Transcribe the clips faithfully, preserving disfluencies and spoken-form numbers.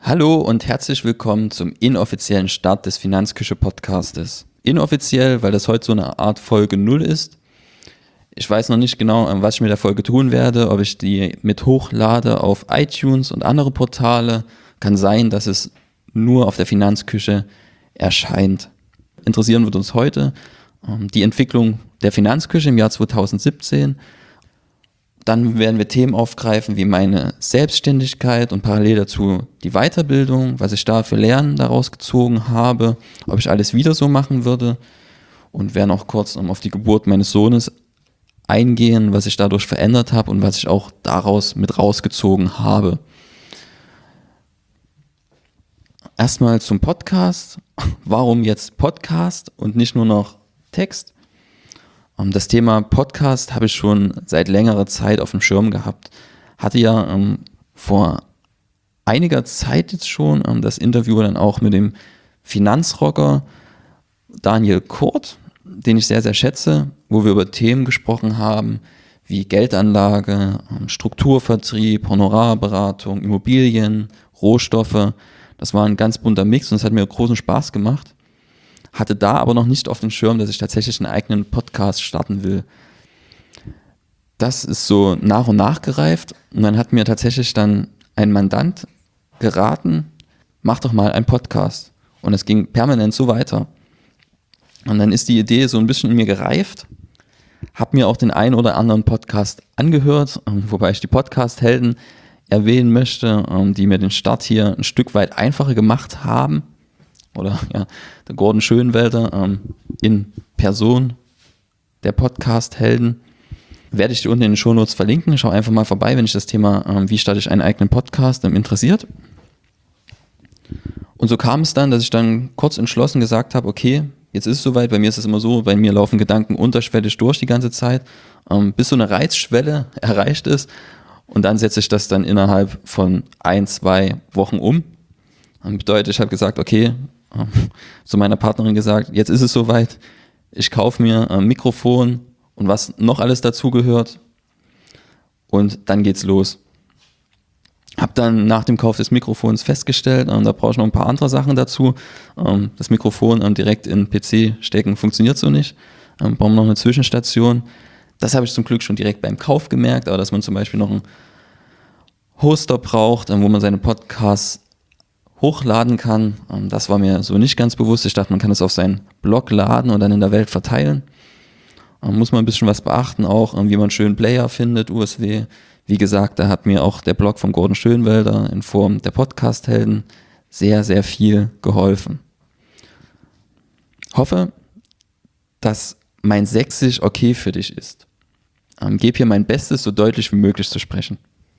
Hallo und herzlich willkommen zum inoffiziellen Start des Finanzküche-Podcastes. Inoffiziell, weil das heute so eine Art Folge null ist. Ich weiß noch nicht genau, was ich mit der Folge tun werde, ob ich die mit hochlade auf iTunes und andere Portale. Kann sein, dass es nur auf der Finanzküche erscheint. Interessieren wird uns heute die Entwicklung der Finanzküche im Jahr zweitausendsiebzehn. Dann werden wir Themen aufgreifen wie meine Selbstständigkeit und parallel dazu die Weiterbildung, was ich da für Lernen daraus gezogen habe, ob ich alles wieder so machen würde, und werden auch kurz auf die Geburt meines Sohnes eingehen, was ich dadurch verändert habe und was ich auch daraus mit rausgezogen habe. Erstmal zum Podcast. Warum jetzt Podcast und nicht nur noch Text? Das Thema Podcast habe ich schon seit längerer Zeit auf dem Schirm gehabt. Hatte ja ähm, vor einiger Zeit jetzt schon ähm, das Interview dann auch mit dem Finanzrocker Daniel Kurt, den ich sehr, sehr schätze, wo wir über Themen gesprochen haben wie Geldanlage, ähm, Strukturvertrieb, Honorarberatung, Immobilien, Rohstoffe. Das war ein ganz bunter Mix und es hat mir großen Spaß gemacht. Hatte da aber noch nicht auf dem Schirm, dass ich tatsächlich einen eigenen Podcast starten will. Das ist so nach und nach gereift und dann hat mir tatsächlich dann ein Mandant geraten, mach doch mal einen Podcast. Und es ging permanent so weiter. Und dann ist die Idee so ein bisschen in mir gereift, habe mir auch den einen oder anderen Podcast angehört, wobei ich die Podcast-Helden erwähnen möchte, die mir den Start hier ein Stück weit einfacher gemacht haben. Oder ja, der Gordon Schönwelder ähm, in Person, der Podcast-Helden. Werde ich dir unten in den Shownotes verlinken. Schau einfach mal vorbei, wenn dich das Thema, ähm, wie starte ich einen eigenen Podcast, ähm, interessiert. Und so kam es dann, dass ich dann kurz entschlossen gesagt habe, okay, jetzt ist es soweit. Bei mir ist es immer so, bei mir laufen Gedanken unterschwellig durch die ganze Zeit, ähm, bis so eine Reizschwelle erreicht ist. Und dann setze ich das dann innerhalb von ein, zwei Wochen um. Das bedeutet, ich habe gesagt, okay, zu meiner Partnerin gesagt, jetzt ist es soweit, ich kaufe mir ein Mikrofon und was noch alles dazugehört und dann geht's los. Habe dann nach dem Kauf des Mikrofons festgestellt, da brauche ich noch ein paar andere Sachen dazu. Das Mikrofon direkt in den P C stecken funktioniert so nicht, brauchen wir noch eine Zwischenstation. Das habe ich zum Glück schon direkt beim Kauf gemerkt, aber dass man zum Beispiel noch einen Hoster braucht, wo man seine Podcasts hochladen kann. Das war mir so nicht ganz bewusst. Ich dachte, man kann es auf seinen Blog laden und dann in der Welt verteilen. Muss man ein bisschen was beachten, auch wie man schön Player findet, U S W. Wie gesagt, da hat mir auch der Blog von Gordon Schönwelder in Form der Podcast-Helden sehr, sehr viel geholfen. Hoffe, dass mein Sächsisch okay für dich ist. Gebe hier mein Bestes, so deutlich wie möglich zu sprechen.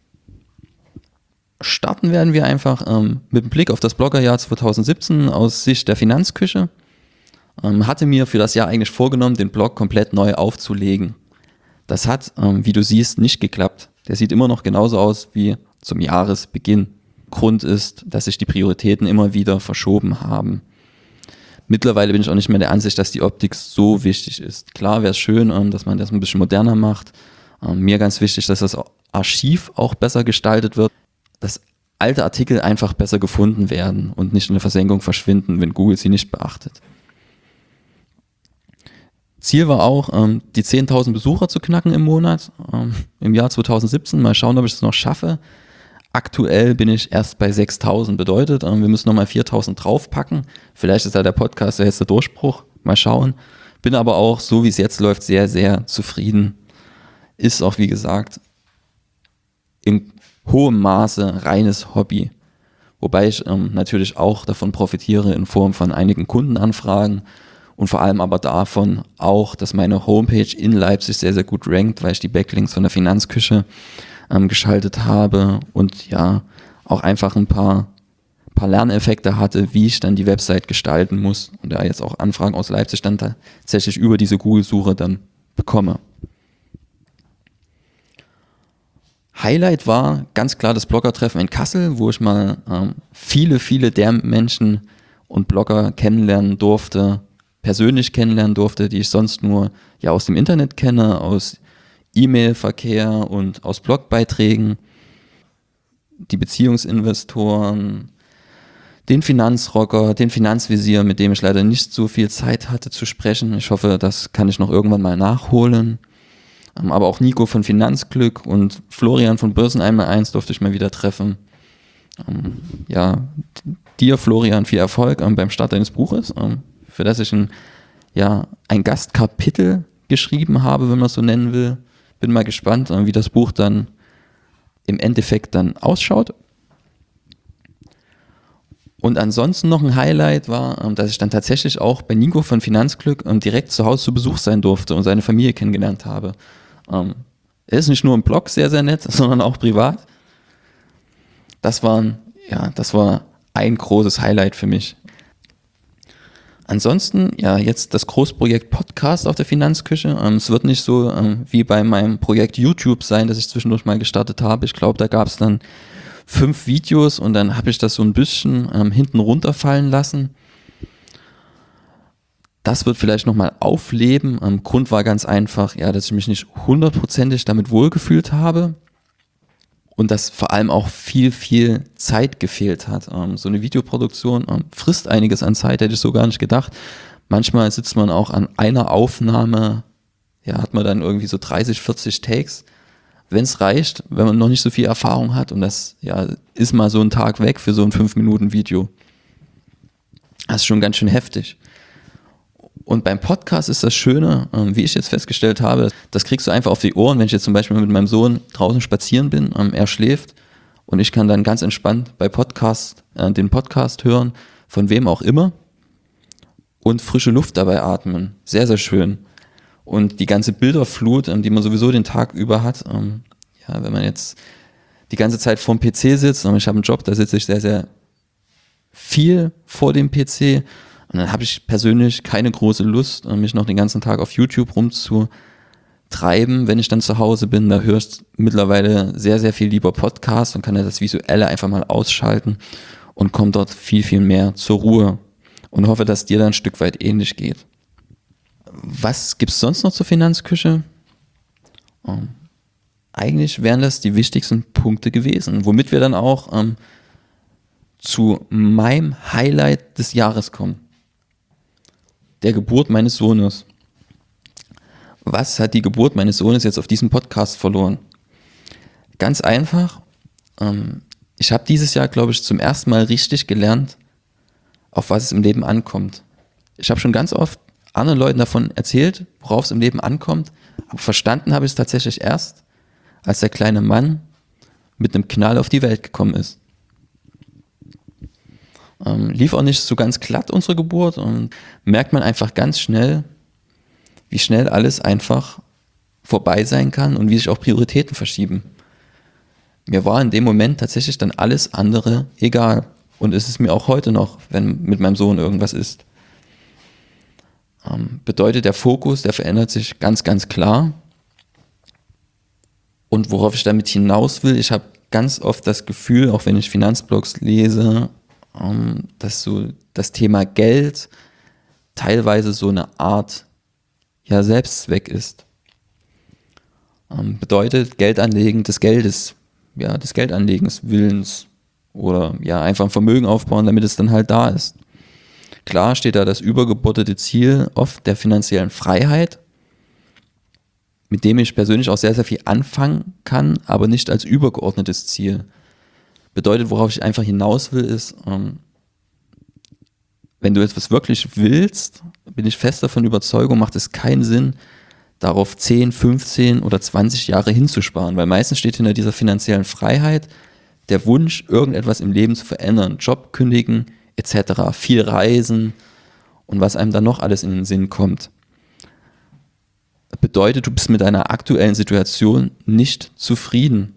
Starten werden wir einfach ähm, mit dem Blick auf das Bloggerjahr zweitausendsiebzehn aus Sicht der Finanzküche. Ähm, hatte mir für das Jahr eigentlich vorgenommen, den Blog komplett neu aufzulegen. Das hat, ähm, wie du siehst, nicht geklappt. Der sieht immer noch genauso aus wie zum Jahresbeginn. Grund ist, dass sich die Prioritäten immer wieder verschoben haben. Mittlerweile bin ich auch nicht mehr der Ansicht, dass die Optik so wichtig ist. Klar wäre es schön, ähm, dass man das ein bisschen moderner macht. Ähm, mir ganz wichtig, dass das Archiv auch besser gestaltet wird, dass alte Artikel einfach besser gefunden werden und nicht in der Versenkung verschwinden, wenn Google sie nicht beachtet. Ziel war auch, ähm, die zehntausend Besucher zu knacken im Monat, ähm, im Jahr zweitausendsiebzehn. Mal schauen, ob ich es noch schaffe. Aktuell bin ich erst bei sechstausend, bedeutet, ähm, wir müssen nochmal viertausend draufpacken. Vielleicht ist da der Podcast der letzte Durchbruch. Mal schauen. Bin aber auch, so wie es jetzt läuft, sehr, sehr zufrieden. Ist auch, wie gesagt, in hohem Maße reines Hobby. Wobei ich ähm, natürlich auch davon profitiere in Form von einigen Kundenanfragen und vor allem aber davon auch, dass meine Homepage in Leipzig sehr, sehr gut rankt, weil ich die Backlinks von der Finanzküche ähm, geschaltet habe und ja, auch einfach ein paar, paar Lerneffekte hatte, wie ich dann die Website gestalten muss und da jetzt auch Anfragen aus Leipzig dann tatsächlich über diese Google-Suche dann bekomme. Highlight war ganz klar das Bloggertreffen in Kassel, wo ich mal ähm, viele, viele der Menschen und Blogger kennenlernen durfte, persönlich kennenlernen durfte, die ich sonst nur ja aus dem Internet kenne, aus E-Mail-Verkehr und aus Blogbeiträgen. Die Beziehungsinvestoren, den Finanzrocker, den Finanzvisier, mit dem ich leider nicht so viel Zeit hatte zu sprechen. Ich hoffe, das kann ich noch irgendwann mal nachholen. Ähm, aber auch Nico von Finanzglück und Florian von Börsen eins mal eins durfte ich mal wieder treffen. Ähm, ja, dir, Florian, viel Erfolg ähm, beim Start deines Buches, ähm, für das ich ein, ja, ein Gastkapitel geschrieben habe, wenn man es so nennen will. Bin mal gespannt, ähm, wie das Buch dann im Endeffekt dann ausschaut. Und ansonsten noch ein Highlight war, ähm, dass ich dann tatsächlich auch bei Nico von Finanzglück ähm, direkt zu Hause zu Besuch sein durfte und seine Familie kennengelernt habe. Ähm, er ist nicht nur im Blog sehr, sehr nett, sondern auch privat. Das war, ja, das war ein großes Highlight für mich. Ansonsten, ja, jetzt das Großprojekt Podcast auf der Finanzküche. Ähm, es wird nicht so ähm, wie bei meinem Projekt YouTube sein, das ich zwischendurch mal gestartet habe. Ich glaube, da gab es dann fünf Videos und dann habe ich das so ein bisschen ähm, hinten runterfallen lassen. Das wird vielleicht nochmal aufleben. Ähm, Grund war ganz einfach, ja, dass ich mich nicht hundertprozentig damit wohlgefühlt habe und dass vor allem auch viel, viel Zeit gefehlt hat. Ähm, so eine Videoproduktion ähm, frisst einiges an Zeit, hätte ich so gar nicht gedacht. Manchmal sitzt man auch an einer Aufnahme, ja, hat man dann irgendwie so dreißig, vierzig Takes, wenn es reicht, wenn man noch nicht so viel Erfahrung hat und das, ja, ist mal so ein Tag weg für so ein fünf Minuten Video. Das ist schon ganz schön heftig. Und beim Podcast ist das Schöne, ähm, wie ich jetzt festgestellt habe, das kriegst du einfach auf die Ohren, wenn ich jetzt zum Beispiel mit meinem Sohn draußen spazieren bin, ähm, er schläft und ich kann dann ganz entspannt bei Podcast, äh, den Podcast hören, von wem auch immer und frische Luft dabei atmen. Sehr, sehr schön. Und die ganze Bilderflut, ähm, die man sowieso den Tag über hat, ähm, ja, wenn man jetzt die ganze Zeit vorm P C sitzt, und ich habe einen Job, da sitze ich sehr, sehr viel vor dem P C und dann habe ich persönlich keine große Lust, mich noch den ganzen Tag auf YouTube rumzutreiben, wenn ich dann zu Hause bin. Da höre ich mittlerweile sehr, sehr viel lieber Podcasts und kann ja das Visuelle einfach mal ausschalten und komme dort viel, viel mehr zur Ruhe und hoffe, dass dir da ein Stück weit ähnlich geht. Was gibt es sonst noch zur Finanzküche? Ähm, eigentlich wären das die wichtigsten Punkte gewesen, womit wir dann auch ähm, zu meinem Highlight des Jahres kommen. Der Geburt meines Sohnes. Was hat die Geburt meines Sohnes jetzt auf diesem Podcast verloren? Ganz einfach, ähm, ich habe dieses Jahr, glaube ich, zum ersten Mal richtig gelernt, auf was es im Leben ankommt. Ich habe schon ganz oft anderen Leuten davon erzählt, worauf es im Leben ankommt, aber verstanden habe ich es tatsächlich erst, als der kleine Mann mit einem Knall auf die Welt gekommen ist. Ähm, lief auch nicht so ganz glatt, unsere Geburt, und merkt man einfach ganz schnell, wie schnell alles einfach vorbei sein kann und wie sich auch Prioritäten verschieben. Mir war in dem Moment tatsächlich dann alles andere egal. Und es ist mir auch heute noch, wenn mit meinem Sohn irgendwas ist. Ähm, bedeutet, der Fokus, der verändert sich ganz, ganz klar. Und worauf ich damit hinaus will, ich habe ganz oft das Gefühl, auch wenn ich Finanzblogs lese, ähm, dass so das Thema Geld teilweise so eine Art, ja, Selbstzweck ist. Ähm, bedeutet Geld anlegen des Geldes, ja, des Geldanlegens Willens oder ja, einfach ein Vermögen aufbauen, damit es dann halt da ist. Klar steht da das übergeordnete Ziel oft der finanziellen Freiheit, mit dem ich persönlich auch sehr, sehr viel anfangen kann, aber nicht als übergeordnetes Ziel. Bedeutet, worauf ich einfach hinaus will, ist, ähm, wenn du etwas wirklich willst, bin ich fest davon überzeugt, macht es keinen Sinn, darauf zehn, fünfzehn oder zwanzig Jahre hinzusparen, weil meistens steht hinter dieser finanziellen Freiheit der Wunsch, irgendetwas im Leben zu verändern, Job kündigen et cetera, viel reisen und was einem dann noch alles in den Sinn kommt. Bedeutet, du bist mit deiner aktuellen Situation nicht zufrieden.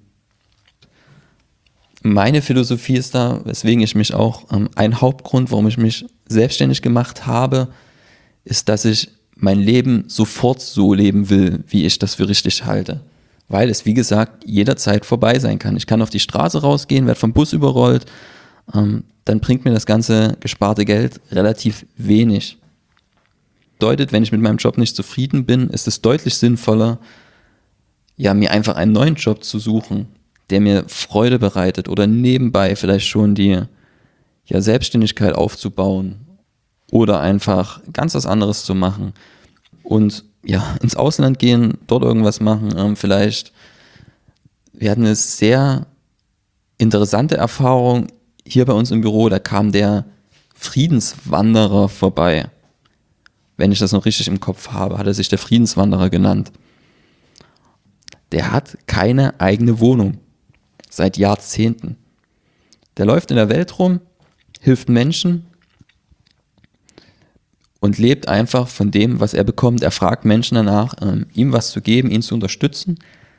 Meine Philosophie ist da, weswegen ich mich auch, ähm, ein Hauptgrund, warum ich mich selbstständig gemacht habe, ist, dass ich mein Leben sofort so leben will, wie ich das für richtig halte. Weil es, wie gesagt, jederzeit vorbei sein kann. Ich kann auf die Straße rausgehen, werde vom Bus überrollt, ähm, dann bringt mir das ganze gesparte Geld relativ wenig. Bedeutet, wenn ich mit meinem Job nicht zufrieden bin, ist es deutlich sinnvoller, ja, mir einfach einen neuen Job zu suchen, der mir Freude bereitet oder nebenbei vielleicht schon die, ja, Selbstständigkeit aufzubauen oder einfach ganz was anderes zu machen und ja, ins Ausland gehen, dort irgendwas machen, ähm, vielleicht. Wir hatten eine sehr interessante Erfahrung hier bei uns im Büro, da kam der Friedenswanderer vorbei. Wenn ich das noch richtig im Kopf habe, hat er sich der Friedenswanderer genannt. Der hat keine eigene Wohnung seit Jahrzehnten. Der läuft in der Welt rum, hilft Menschen und lebt einfach von dem, was er bekommt. Er fragt Menschen danach, ähm, ihm was zu geben, ihn zu unterstützen.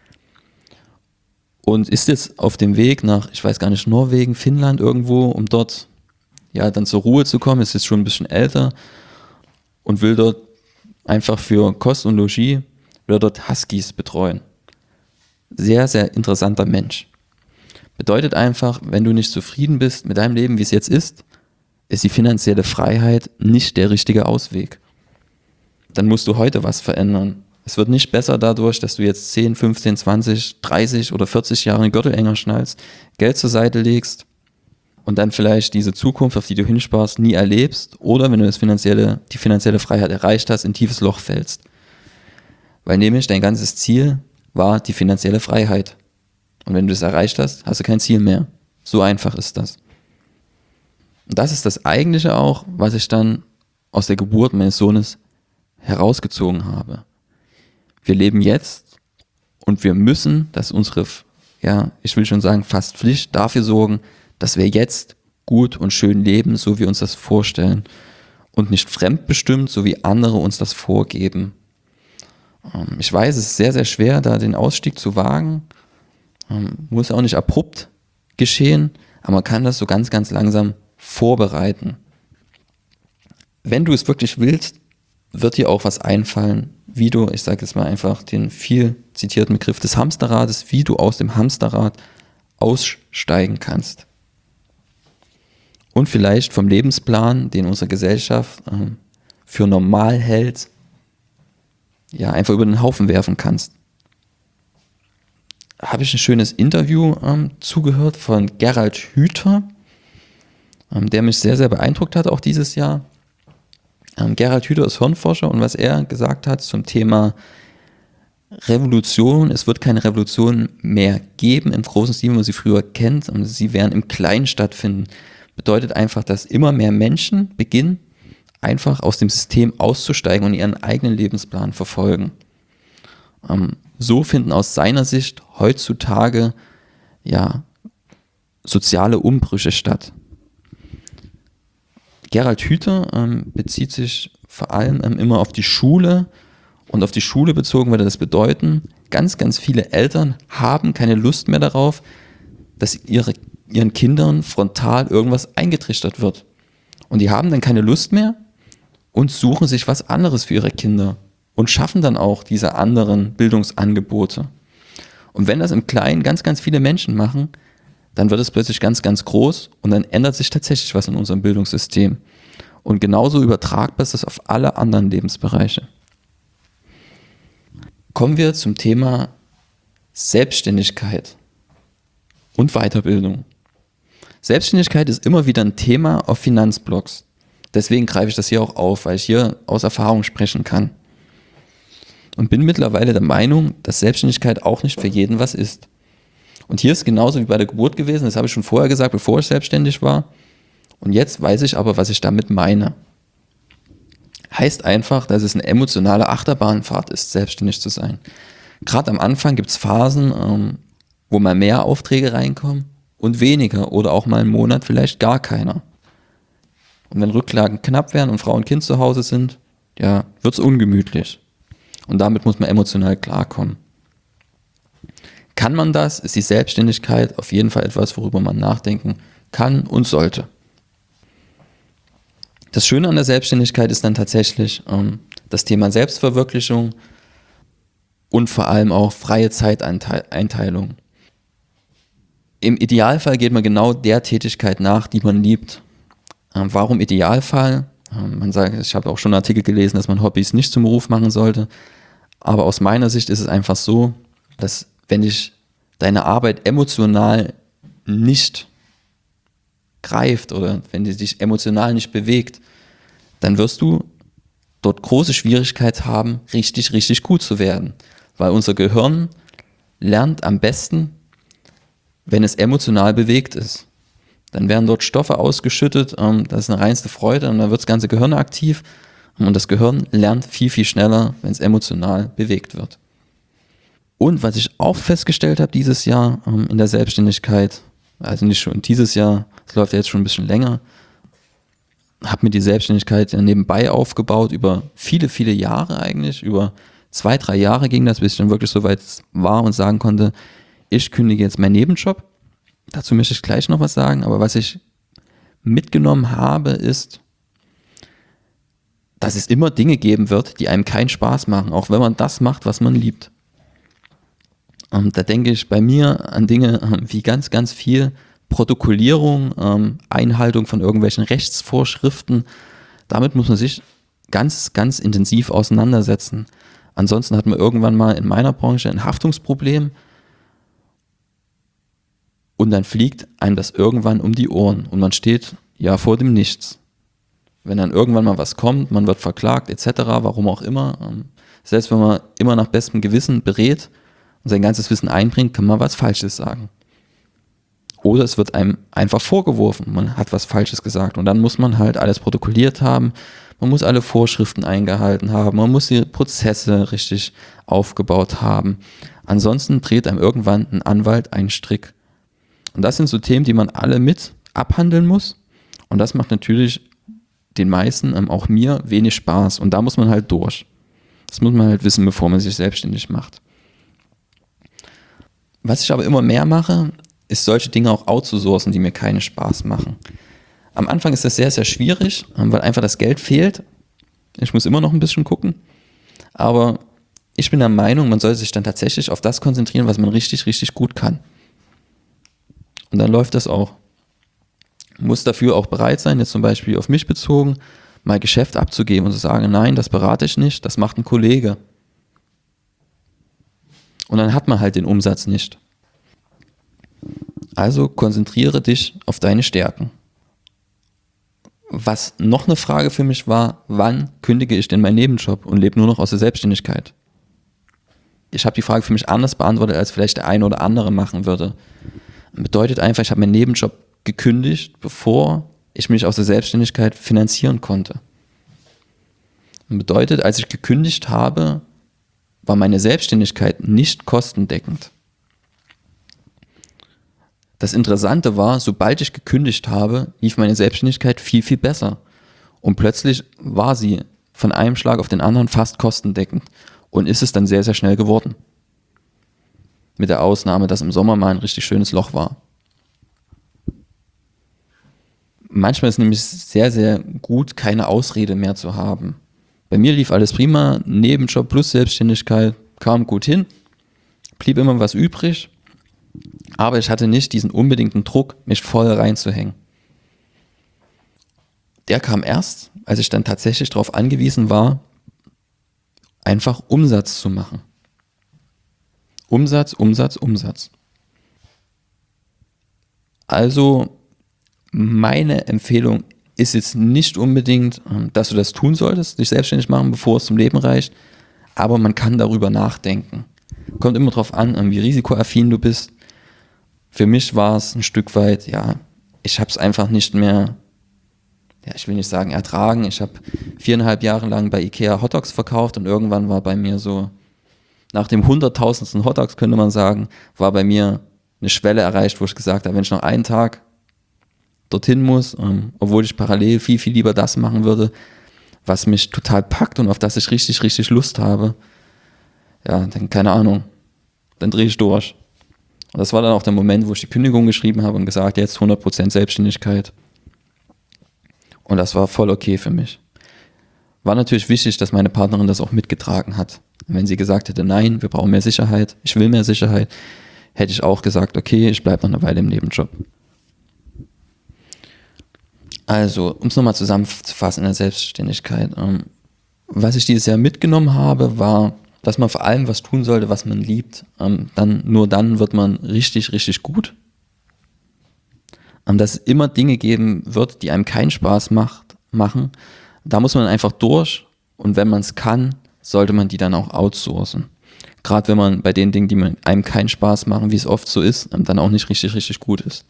Und ist jetzt auf dem Weg nach, ich weiß gar nicht, Norwegen, Finnland irgendwo, um dort ja dann zur Ruhe zu kommen, ist jetzt schon ein bisschen älter und will dort einfach für Kost und Logis, will er dort Huskies betreuen. Sehr, sehr interessanter Mensch. Bedeutet einfach, wenn du nicht zufrieden bist mit deinem Leben, wie es jetzt ist, ist die finanzielle Freiheit nicht der richtige Ausweg. Dann musst du heute was verändern. Es wird nicht besser dadurch, dass du jetzt zehn, fünfzehn, zwanzig, dreißig oder vierzig Jahre den Gürtel enger schnallst, Geld zur Seite legst und dann vielleicht diese Zukunft, auf die du hinsparst, nie erlebst oder wenn du das finanzielle, die finanzielle Freiheit erreicht hast, in ein tiefes Loch fällst. Weil nämlich dein ganzes Ziel war die finanzielle Freiheit. Und wenn du das erreicht hast, hast du kein Ziel mehr. So einfach ist das. Und das ist das Eigentliche auch, was ich dann aus der Geburt meines Sohnes herausgezogen habe. Wir leben jetzt und wir müssen, dass unsere, ja, ich will schon sagen, fast Pflicht dafür sorgen, dass wir jetzt gut und schön leben, so wie wir uns das vorstellen und nicht fremdbestimmt, so wie andere uns das vorgeben. Ähm, ich weiß, es ist sehr, sehr schwer, da den Ausstieg zu wagen. Ähm, muss auch nicht abrupt geschehen, aber man kann das so ganz, ganz langsam vorbereiten. Wenn du es wirklich willst, wird dir auch was einfallen, wie du, ich sage jetzt mal einfach den viel zitierten Begriff des Hamsterrades, wie du aus dem Hamsterrad aussteigen kannst. Und vielleicht vom Lebensplan, den unsere Gesellschaft ähm, für normal hält, ja, einfach über den Haufen werfen kannst. Habe ich ein schönes Interview ähm, zugehört von Gerald Hüther, ähm, der mich sehr, sehr beeindruckt hat, auch dieses Jahr. Ähm, Gerald Hüther ist Hirnforscher und was er gesagt hat zum Thema Revolution, es wird keine Revolution mehr geben im großen Stil, wie man sie früher kennt, und sie werden im Kleinen stattfinden. Bedeutet einfach, dass immer mehr Menschen beginnen, einfach aus dem System auszusteigen und ihren eigenen Lebensplan verfolgen. Ähm, so finden aus seiner Sicht heutzutage ja soziale Umbrüche statt. Gerald Hüther ähm, bezieht sich vor allem ähm, immer auf die Schule und auf die Schule bezogen würde das bedeuten, ganz, ganz viele Eltern haben keine Lust mehr darauf, dass ihre, ihren Kindern frontal irgendwas eingetrichtert wird. Und die haben dann keine Lust mehr und suchen sich was anderes für ihre Kinder und schaffen dann auch diese anderen Bildungsangebote. Und wenn das im Kleinen ganz, ganz viele Menschen machen, dann wird es plötzlich ganz, ganz groß und dann ändert sich tatsächlich was in unserem Bildungssystem. Und genauso übertragbar ist das auf alle anderen Lebensbereiche. Kommen wir zum Thema Selbstständigkeit und Weiterbildung. Selbstständigkeit ist immer wieder ein Thema auf Finanzblogs. Deswegen greife ich das hier auch auf, weil ich hier aus Erfahrung sprechen kann. Und bin mittlerweile der Meinung, dass Selbstständigkeit auch nicht für jeden was ist. Und hier ist genauso wie bei der Geburt gewesen, das habe ich schon vorher gesagt, bevor ich selbstständig war. Und jetzt weiß ich aber, was ich damit meine. Heißt einfach, dass es eine emotionale Achterbahnfahrt ist, selbstständig zu sein. Gerade am Anfang gibt es Phasen, ähm, wo mal mehr Aufträge reinkommen und weniger oder auch mal einen Monat vielleicht gar keiner. Und wenn Rücklagen knapp werden und Frau und Kind zu Hause sind, ja, wird es ungemütlich. Und damit muss man emotional klarkommen. Kann man das, ist die Selbstständigkeit auf jeden Fall etwas, worüber man nachdenken kann und sollte. Das Schöne an der Selbstständigkeit ist dann tatsächlich ähm, das Thema Selbstverwirklichung und vor allem auch freie Zeiteinteilung. Im Idealfall geht man genau der Tätigkeit nach, die man liebt. Ähm, warum Idealfall? Ähm, man sagt, ich habe auch schon Artikel gelesen, dass man Hobbys nicht zum Beruf machen sollte. Aber aus meiner Sicht ist es einfach so, dass wenn dich deine Arbeit emotional nicht greift oder wenn die dich emotional nicht bewegt, dann wirst du dort große Schwierigkeit haben, richtig, richtig gut zu werden. Weil unser Gehirn lernt am besten, wenn es emotional bewegt ist. Dann werden dort Stoffe ausgeschüttet, ähm, das ist eine reinste Freude und dann wird das ganze Gehirn aktiv und das Gehirn lernt viel, viel schneller, wenn es emotional bewegt wird. Und was ich auch festgestellt habe dieses Jahr ähm, in der Selbstständigkeit, also nicht schon dieses Jahr, es läuft ja jetzt schon ein bisschen länger, habe mir die Selbstständigkeit ja nebenbei aufgebaut, über viele, viele Jahre eigentlich, über zwei, drei Jahre ging das, bis ich dann wirklich so weit war und sagen konnte, ich kündige jetzt meinen Nebenjob. Dazu möchte ich gleich noch was sagen, aber was ich mitgenommen habe, ist, dass es immer Dinge geben wird, die einem keinen Spaß machen, auch wenn man das macht, was man liebt. Und da denke ich bei mir an Dinge wie ganz, ganz viel Protokollierung, ähm, Einhaltung von irgendwelchen Rechtsvorschriften. Damit muss man sich ganz, ganz intensiv auseinandersetzen. Ansonsten hat man irgendwann mal in meiner Branche ein Haftungsproblem und dann fliegt einem das irgendwann um die Ohren und man steht ja vor dem Nichts. Wenn dann irgendwann mal was kommt, man wird verklagt et cetera, warum auch immer, ähm, selbst wenn man immer nach bestem Gewissen berät und sein ganzes Wissen einbringt, kann man was Falsches sagen. Oder es wird einem einfach vorgeworfen, man hat was Falsches gesagt und dann muss man halt alles protokolliert haben, man muss alle Vorschriften eingehalten haben, man muss die Prozesse richtig aufgebaut haben. Ansonsten dreht einem irgendwann ein Anwalt einen Strick. Und das sind so Themen, die man alle mit abhandeln muss und das macht natürlich den meisten, ähm, auch mir, wenig Spaß und da muss man halt durch. Das muss man halt wissen, bevor man sich selbstständig macht. Was ich aber immer mehr mache, ist solche Dinge auch outzusourcen, die mir keinen Spaß machen. Am Anfang ist das sehr, sehr schwierig, weil einfach das Geld fehlt. Ich muss immer noch ein bisschen gucken. Aber ich bin der Meinung, man sollte sich dann tatsächlich auf das konzentrieren, was man richtig, richtig gut kann. Und dann läuft das auch. Man muss dafür auch bereit sein, jetzt zum Beispiel auf mich bezogen, mal Geschäft abzugeben und zu sagen, nein, das berate ich nicht, das macht ein Kollege. Und dann hat man halt den Umsatz nicht. Also konzentriere dich auf deine Stärken. Was noch eine Frage für mich war, wann kündige ich denn meinen Nebenjob und lebe nur noch aus der Selbstständigkeit? Ich habe die Frage für mich anders beantwortet, als vielleicht der eine oder andere machen würde. Das bedeutet einfach, ich habe meinen Nebenjob gekündigt, bevor ich mich aus der Selbstständigkeit finanzieren konnte. Das bedeutet, als ich gekündigt habe, war meine Selbstständigkeit nicht kostendeckend. Das Interessante war, sobald ich gekündigt habe, lief meine Selbstständigkeit viel, viel besser. Und plötzlich war sie von einem Schlag auf den anderen fast kostendeckend und ist es dann sehr, sehr schnell geworden. Mit der Ausnahme, dass im Sommer mal ein richtig schönes Loch war. Manchmal ist es nämlich sehr, sehr gut, keine Ausrede mehr zu haben. Bei mir lief alles prima, Nebenjob plus Selbstständigkeit kam gut hin, blieb immer was übrig, aber ich hatte nicht diesen unbedingten Druck, mich voll reinzuhängen. Der kam erst, als ich dann tatsächlich darauf angewiesen war, einfach Umsatz zu machen. Umsatz, Umsatz, Umsatz. Also meine Empfehlung ist jetzt nicht unbedingt, dass du das tun solltest, dich selbstständig machen, bevor es zum Leben reicht, aber man kann darüber nachdenken. Kommt immer darauf an, wie risikoaffin du bist. Für mich war es ein Stück weit, ja, ich habe es einfach nicht mehr, ja, ich will nicht sagen ertragen. Ich habe viereinhalb Jahre lang bei Ikea Hotdogs verkauft und irgendwann war bei mir so, nach dem hunderttausendsten Hotdogs könnte man sagen, war bei mir eine Schwelle erreicht, wo ich gesagt habe, wenn ich noch einen Tag dorthin muss, ähm, obwohl ich parallel viel, viel lieber das machen würde, was mich total packt und auf das ich richtig, richtig Lust habe, ja, dann keine Ahnung, dann drehe ich durch. Und das war dann auch der Moment, wo ich die Kündigung geschrieben habe und gesagt, jetzt hundert Prozent Selbstständigkeit. Und das war voll okay für mich. War natürlich wichtig, dass meine Partnerin das auch mitgetragen hat. Wenn sie gesagt hätte, nein, wir brauchen mehr Sicherheit, ich will mehr Sicherheit, hätte ich auch gesagt, okay, ich bleibe noch eine Weile im Nebenjob. Also, um es nochmal zusammenzufassen in der Selbstständigkeit. Ähm, was ich dieses Jahr mitgenommen habe, war, dass man vor allem was tun sollte, was man liebt. Ähm, dann, nur dann wird man richtig, richtig gut. ähm, dass es immer Dinge geben wird, die einem keinen Spaß macht, machen. Da muss man einfach durch und wenn man es kann, sollte man die dann auch outsourcen. Gerade wenn man bei den Dingen, die einem keinen Spaß machen, wie es oft so ist, dann auch nicht richtig, richtig gut ist.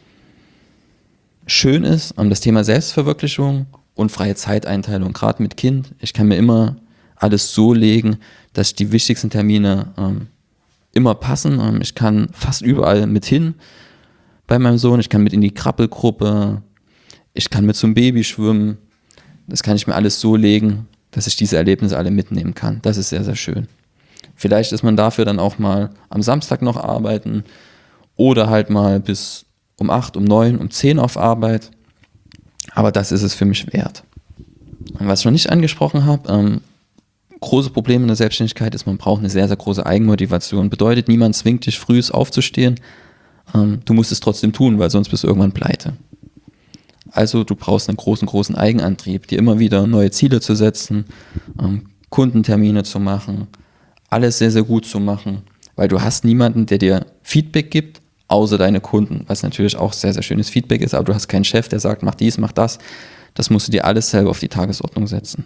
Schön ist das Thema Selbstverwirklichung und freie Zeiteinteilung, gerade mit Kind. Ich kann mir immer alles so legen, dass die wichtigsten Termine ähm, immer passen. Ähm, ich kann fast überall mit hin bei meinem Sohn. Ich kann mit in die Krabbelgruppe. Ich kann mit zum Baby schwimmen. Das kann ich mir alles so legen, dass ich diese Erlebnisse alle mitnehmen kann. Das ist sehr, sehr schön. Vielleicht ist man dafür dann auch mal am Samstag noch arbeiten oder halt mal bis um acht, um neun, um zehn auf Arbeit. Aber das ist es für mich wert. Und was ich noch nicht angesprochen habe, ähm, große Probleme in der Selbstständigkeit ist, man braucht eine sehr, sehr große Eigenmotivation. Bedeutet, niemand zwingt dich, früh aufzustehen. Ähm, du musst es trotzdem tun, weil sonst bist du irgendwann pleite. Also du brauchst einen großen, großen Eigenantrieb, dir immer wieder neue Ziele zu setzen, ähm, Kundentermine zu machen, alles sehr, sehr gut zu machen, weil du hast niemanden, der dir Feedback gibt, außer deine Kunden, was natürlich auch sehr, sehr schönes Feedback ist, aber du hast keinen Chef, der sagt, mach dies, mach das. Das musst du dir alles selber auf die Tagesordnung setzen.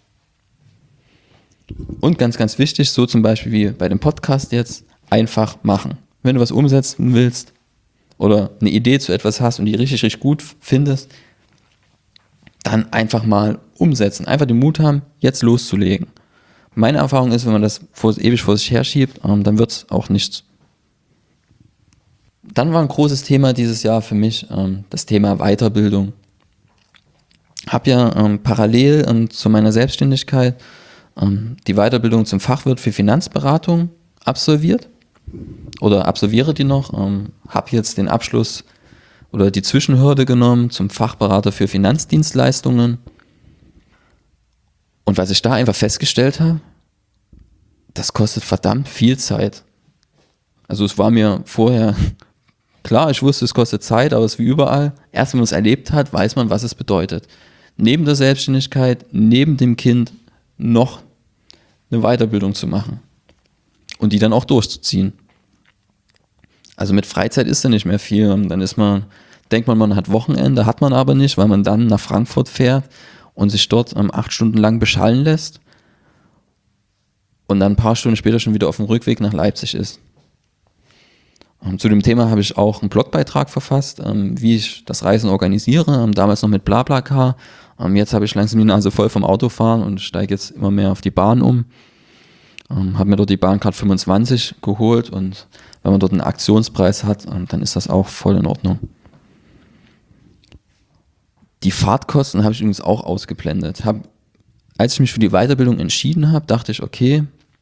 Und ganz, ganz wichtig, so zum Beispiel wie bei dem Podcast jetzt, einfach machen. Wenn du was umsetzen willst oder eine Idee zu etwas hast und die richtig, richtig gut findest, dann einfach mal umsetzen. Einfach den Mut haben, jetzt loszulegen. Meine Erfahrung ist, wenn man das vor, ewig vor sich herschiebt, ähm, dann wird es auch nichts. Dann war ein großes Thema dieses Jahr für mich ähm, das Thema Weiterbildung. Habe ja ähm, parallel ähm, zu meiner Selbstständigkeit ähm, die Weiterbildung zum Fachwirt für Finanzberatung absolviert oder absolviere die noch. Ähm, habe jetzt den Abschluss oder die Zwischenhürde genommen zum Fachberater für Finanzdienstleistungen. Und was ich da einfach festgestellt habe, das kostet verdammt viel Zeit. Also es war mir vorher klar, ich wusste, es kostet Zeit, aber es ist wie überall. Erst wenn man es erlebt hat, weiß man, was es bedeutet. Neben der Selbstständigkeit, neben dem Kind noch eine Weiterbildung zu machen und die dann auch durchzuziehen. Also mit Freizeit ist da nicht mehr viel. Dann ist man, denkt man, man hat Wochenende, hat man aber nicht, weil man dann nach Frankfurt fährt und sich dort um, acht Stunden lang beschallen lässt und dann ein paar Stunden später schon wieder auf dem Rückweg nach Leipzig ist. Und zu dem Thema habe ich auch einen Blogbeitrag verfasst, ähm, wie ich das Reisen organisiere, ähm, damals noch mit BlaBlaCar. Ähm, jetzt habe ich langsam die Nase voll vom Autofahren und steige jetzt immer mehr auf die Bahn um. Ähm, habe mir dort die Bahncard fünfundzwanzig geholt und wenn man dort einen Aktionspreis hat, ähm, dann ist das auch voll in Ordnung. Die Fahrtkosten habe ich übrigens auch ausgeblendet. Hab, als ich mich für die Weiterbildung entschieden habe, dachte ich, okay,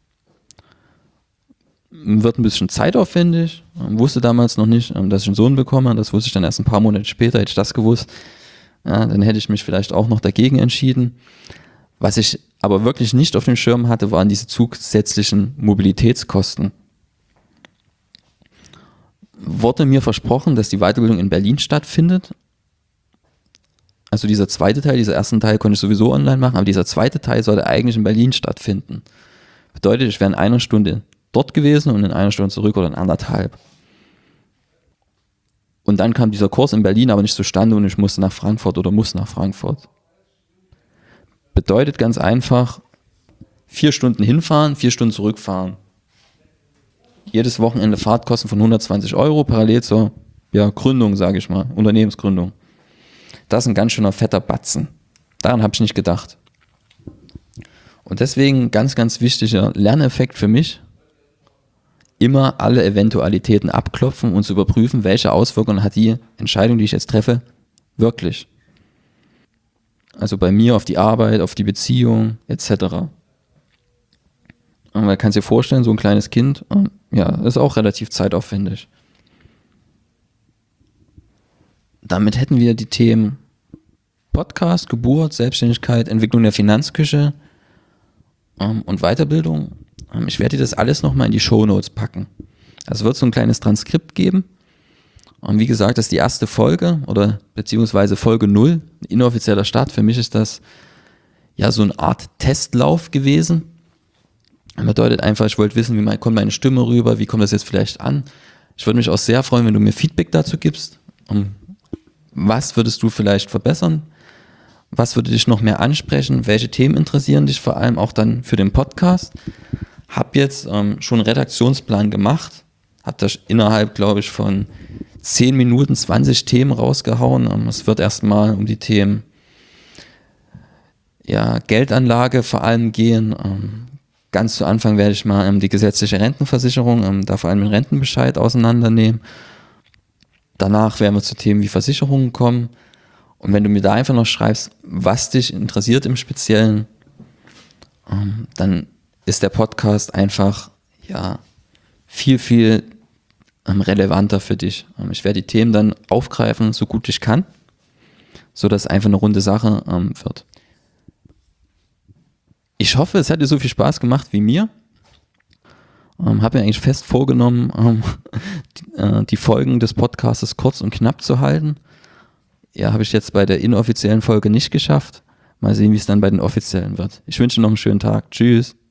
wird ein bisschen zeitaufwendig. Ähm, wusste damals noch nicht, ähm, dass ich einen Sohn bekomme. Das wusste ich dann erst ein paar Monate später, hätte ich das gewusst. Ja, dann hätte ich mich vielleicht auch noch dagegen entschieden. Was ich aber wirklich nicht auf dem Schirm hatte, waren diese zusätzlichen Mobilitätskosten. Wurde mir versprochen, dass die Weiterbildung in Berlin stattfindet. Also dieser zweite Teil, dieser ersten Teil konnte ich sowieso online machen, aber dieser zweite Teil sollte eigentlich in Berlin stattfinden. Bedeutet, ich wäre in einer Stunde dort gewesen und in einer Stunde zurück oder in anderthalb. Und dann kam dieser Kurs in Berlin aber nicht zustande und ich musste nach Frankfurt oder muss nach Frankfurt. Bedeutet ganz einfach, vier Stunden hinfahren, vier Stunden zurückfahren. Jedes Wochenende Fahrtkosten von hundertzwanzig Euro, parallel zur ja, Gründung, sage ich mal, Unternehmensgründung. Das ist ein ganz schöner fetter Batzen. Daran habe ich nicht gedacht. Und deswegen ganz, ganz wichtiger Lerneffekt für mich, immer alle Eventualitäten abklopfen und zu überprüfen, welche Auswirkungen hat die Entscheidung, die ich jetzt treffe, wirklich. Also bei mir auf die Arbeit, auf die Beziehung et cetera. Und man kann sich vorstellen, so ein kleines Kind, ja, ist auch relativ zeitaufwendig. Damit hätten wir die Themen Podcast, Geburt, Selbstständigkeit, Entwicklung der Finanzküche ähm, und Weiterbildung. Ähm, ich werde dir das alles nochmal in die Shownotes packen. Also es wird so ein kleines Transkript geben. Und wie gesagt, das ist die erste Folge oder beziehungsweise Folge null, inoffizieller Start. Für mich ist das ja so eine Art Testlauf gewesen. Das bedeutet einfach, ich wollte wissen, wie mein, kommt meine Stimme rüber, wie kommt das jetzt vielleicht an. Ich würde mich auch sehr freuen, wenn du mir Feedback dazu gibst. Um, was würdest du vielleicht verbessern? Was würde dich noch mehr ansprechen? Welche Themen interessieren dich vor allem auch dann für den Podcast? Hab jetzt ähm, schon einen Redaktionsplan gemacht, hab das innerhalb, glaube ich, von zehn Minuten zwanzig Themen rausgehauen. Ähm, es wird erstmal um die Themen ja, Geldanlage vor allem gehen. Ähm, ganz zu Anfang werde ich mal ähm, die gesetzliche Rentenversicherung, ähm, da vor allem den Rentenbescheid auseinandernehmen. Danach werden wir zu Themen wie Versicherungen kommen. Und wenn du mir da einfach noch schreibst, was dich interessiert im Speziellen, ähm, dann ist der Podcast einfach ja viel, viel ähm, relevanter für dich. Ähm, ich werde die Themen dann aufgreifen, so gut ich kann, sodass es einfach eine runde Sache ähm, wird. Ich hoffe, es hat dir so viel Spaß gemacht wie mir. Ähm, habe mir eigentlich fest vorgenommen, ähm, die, äh, die Folgen des Podcasts kurz und knapp zu halten. Ja, habe ich jetzt bei der inoffiziellen Folge nicht geschafft. Mal sehen, wie es dann bei den offiziellen wird. Ich wünsche noch einen schönen Tag. Tschüss.